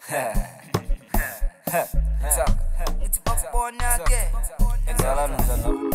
It's bakubona ke Engala nzalo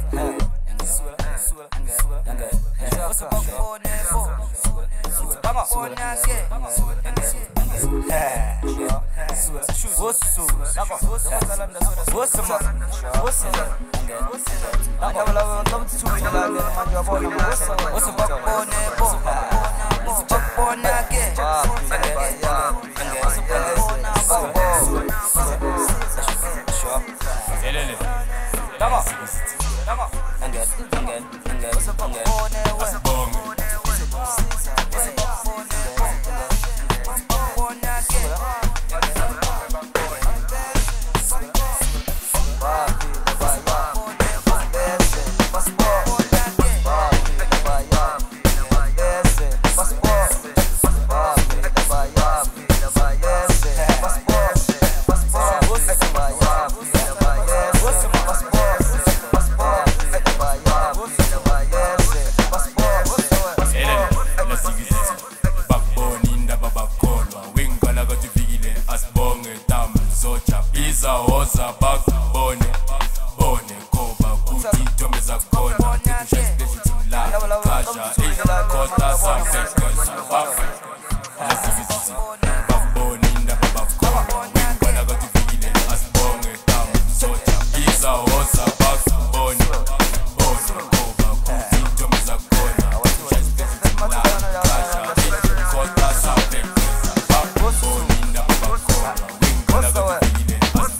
Hoza bakubone bone koba kuthi intombi zakhona Special la kasha costa samfekeza bakubone indaba bakhona wengwana kaTuvikile asibonge tamu soja iza hoza bakubone bone koba kuthi intombi zakhona Special la kasha costa samfekeza bakubone indaba bakhona wengwana kaTuvikile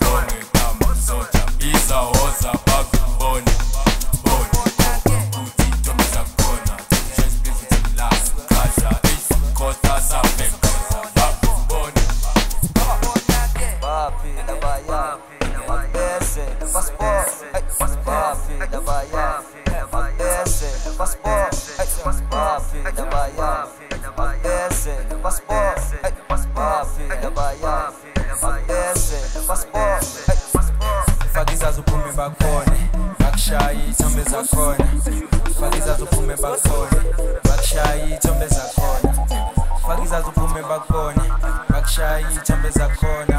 Hoza bakubone bone kuthi intombi zakhona Special la kasha costa samfekeza bakubone Papi la baya Mabese passport Papi la baya Mabese passport Papi la baya Mabese passport Papi la baya Mabese passport Fakiza zuphume bakhona bakushayi ithombe zakhona Fakiza zuphume bakhona bakushayi ithombe zakhona Fakiza zuphume bakhona bakushayi ithombe zakhona